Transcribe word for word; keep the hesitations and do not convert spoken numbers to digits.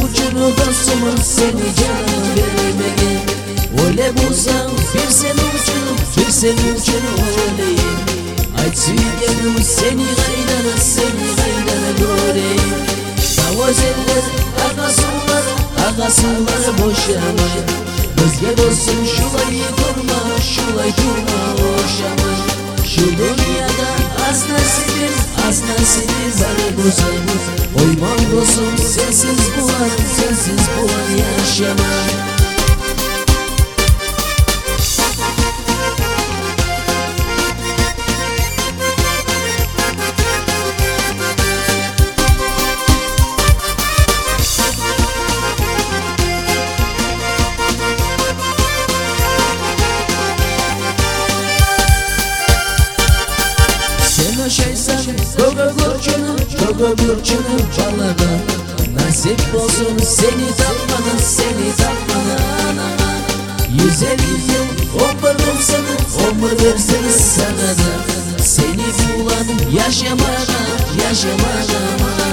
uçunu dostumu seni canımı vermeye. Öyle bulsam bir sen uçunu, bir sen uçunu olayım. Ay sügenim seni gaydana, seni gaydana göreyim. Tavazeller, akasınlar, akasınlar boşama. Özge dostum şulay durma, şulay durma boşama. Şu dünyada az nasibim, az nasibim var bozan. Oyman dostum sensiz bu an, sensiz bu an yaşamam. Şeysen koga gurçunu, koga gurçunu balada. Nasip olsun seni tapmana, seni tapmana anama. Yüz elli yıl ömür bulsana, ömür versene sana da. Seni bulan yaşamana, yaşamana.